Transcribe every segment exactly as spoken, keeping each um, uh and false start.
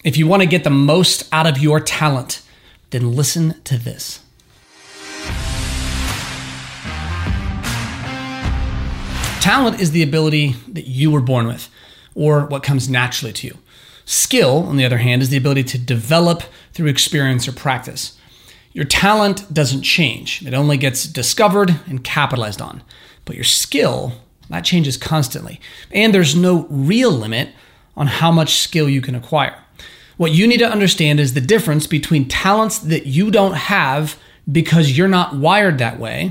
If you want to get the most out of your talent, then listen to this. Talent is the ability that you were born with, or what comes naturally to you. Skill, on the other hand, is the ability to develop through experience or practice. Your talent doesn't change. It only gets discovered and capitalized on. But your skill, that changes constantly. And there's no real limit on how much skill you can acquire. What you need to understand is the difference between talents that you don't have because you're not wired that way,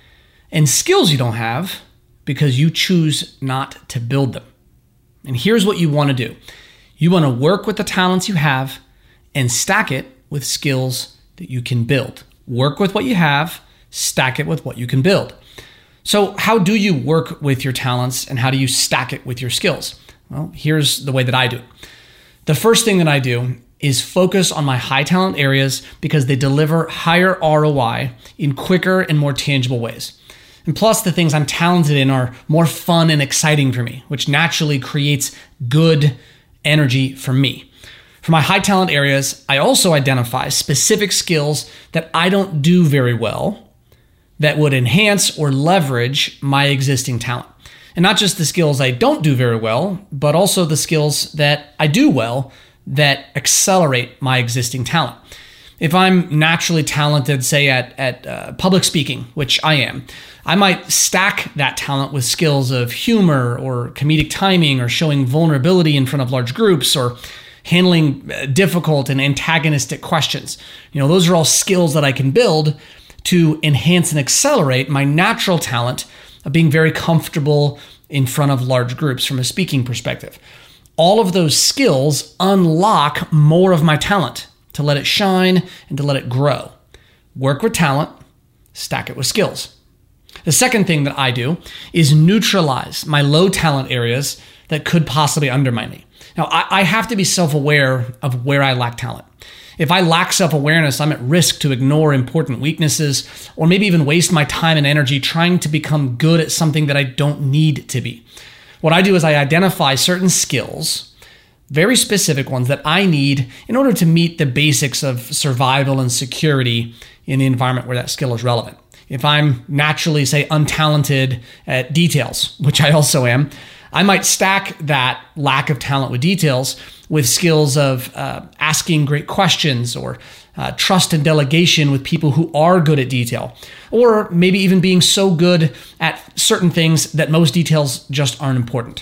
and skills you don't have because you choose not to build them. And here's what you want to do. You want to work with the talents you have and stack it with skills that you can build. Work with what you have, stack it with what you can build. So how do you work with your talents and how do you stack it with your skills? Well, here's the way that I do it. The first thing that I do is focus on my high talent areas because they deliver higher R O I in quicker and more tangible ways. And plus, the things I'm talented in are more fun and exciting for me, which naturally creates good energy for me. For my high talent areas, I also identify specific skills that I don't do very well that would enhance or leverage my existing talent. And not just the skills I don't do very well, but also the skills that I do well that accelerate my existing talent. If I'm naturally talented, say at, at uh, public speaking, which I am, I might stack that talent with skills of humor or comedic timing or showing vulnerability in front of large groups or handling difficult and antagonistic questions. You know, those are all skills that I can build to enhance and accelerate my natural talent of being very comfortable in front of large groups from a speaking perspective. All of those skills unlock more of my talent to let it shine and to let it grow. Work with talent, stack it with skills. The second thing that I do is neutralize my low talent areas that could possibly undermine me. Now, I, I have to be self-aware of where I lack talent. If I lack self-awareness, I'm at risk to ignore important weaknesses or maybe even waste my time and energy trying to become good at something that I don't need to be. What I do is I identify certain skills, very specific ones that I need in order to meet the basics of survival and security in the environment where that skill is relevant. If I'm naturally, say, untalented at details, which I also am, I might stack that lack of talent with details with skills of uh, asking great questions or uh, trust and delegation with people who are good at detail, or maybe even being so good at certain things that most details just aren't important.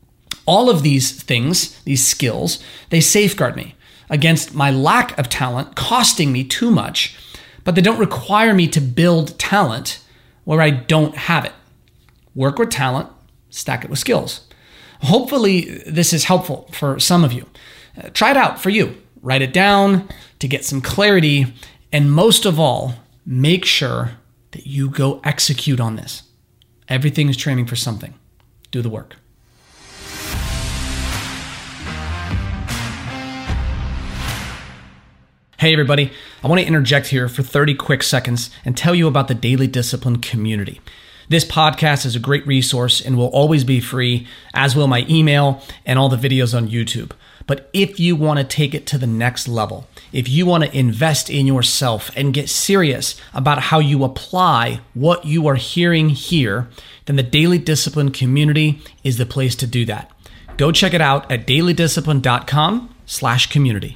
All of these things, these skills, they safeguard me against my lack of talent costing me too much, but they don't require me to build talent where I don't have it. Work with talent, stack it with skills. Hopefully this is helpful for some of you. Uh, try it out for you. Write it down to get some clarity, and most of all, make sure that you go execute on this. Everything is training for something. Do the work. Hey everybody, I want to interject here for thirty quick seconds and tell you about the Daily Discipline community. This podcast is a great resource and will always be free, as will my email and all the videos on YouTube. But if you want to take it to the next level, if you want to invest in yourself and get serious about how you apply what you are hearing here, then the Daily Discipline community is the place to do that. Go check it out at dailydiscipline.com slash community.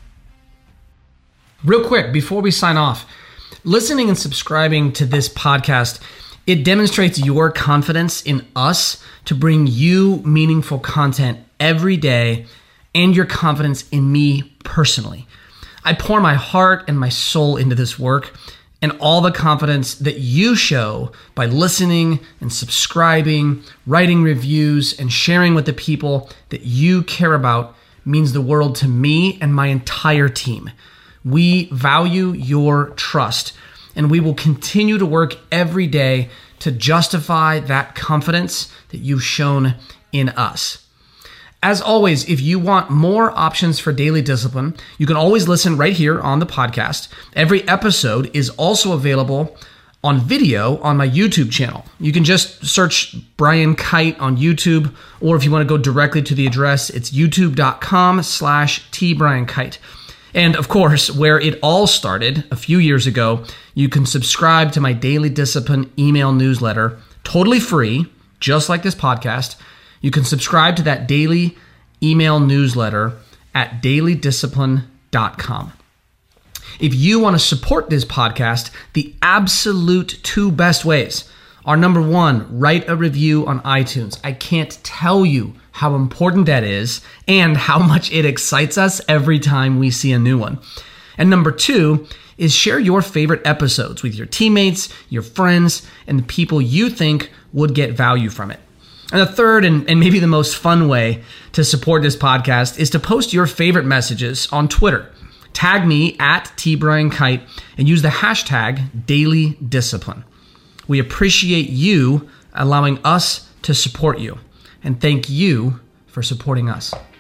Real quick, before we sign off, listening and subscribing to this podcast, it demonstrates your confidence in us to bring you meaningful content every day and your confidence in me personally. I pour my heart and my soul into this work, and all the confidence that you show by listening and subscribing, writing reviews, and sharing with the people that you care about means the world to me and my entire team. We value your trust, and we will continue to work every day to justify that confidence that you've shown in us. As always, if you want more options for daily discipline, you can always listen right here on the podcast. Every episode is also available on video on my YouTube channel. You can just search Brian Kight on YouTube, or if you want to go directly to the address, it's youtube.com slash tbriankite. And of course, where it all started a few years ago, you can subscribe to my Daily Discipline email newsletter, totally free, just like this podcast. You can subscribe to that daily email newsletter at daily discipline dot com. If you want to support this podcast, the absolute two best ways are, number one, write a review on iTunes. I can't tell you how important that is and how much it excites us every time we see a new one. And number two is share your favorite episodes with your teammates, your friends, and the people you think would get value from it. And the third and, and maybe the most fun way to support this podcast is to post your favorite messages on Twitter. Tag me at tbriankite and use the hashtag dailydiscipline. We appreciate you allowing us to support you, and thank you for supporting us.